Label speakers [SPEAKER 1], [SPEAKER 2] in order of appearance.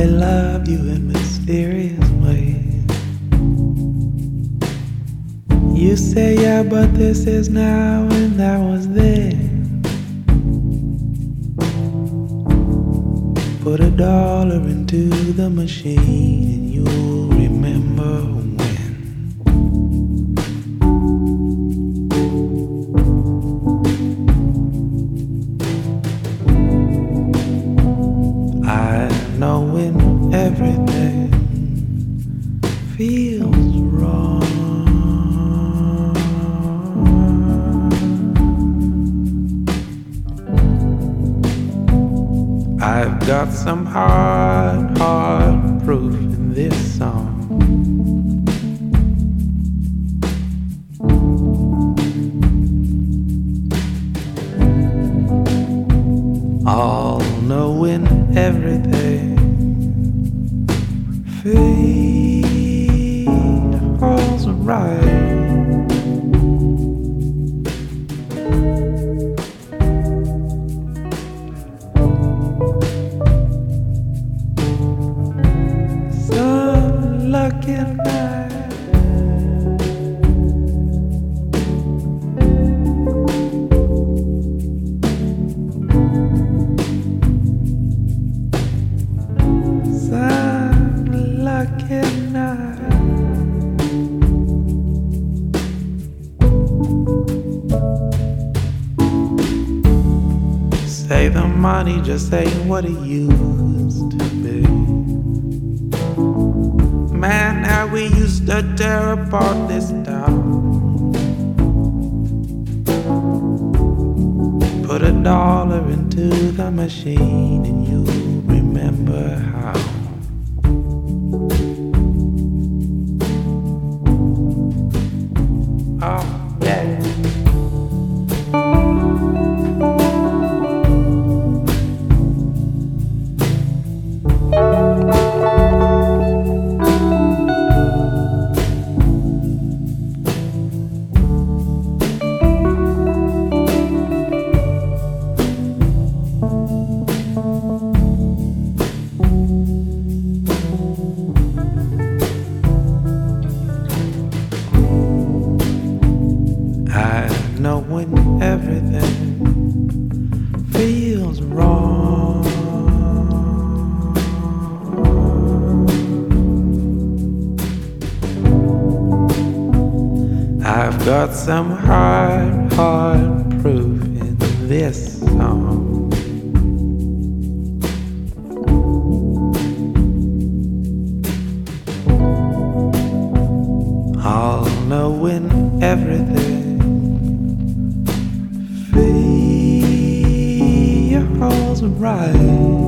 [SPEAKER 1] they love you in mysterious ways. You say, yeah, but this is now and that was then. Put $1 into the machine and you'll remember when. I know when everything feels wrong. I've got some hard proof in this song. All knowing everything feels right. Some lucky night. Say the money just ain't what it used to be. Man, how we used to tear apart this town. Put $1 into the machine and you'll remember how. Oh, yeah. I know when everything feels wrong. I've got some hard proof in this song. All knowing everything feels right.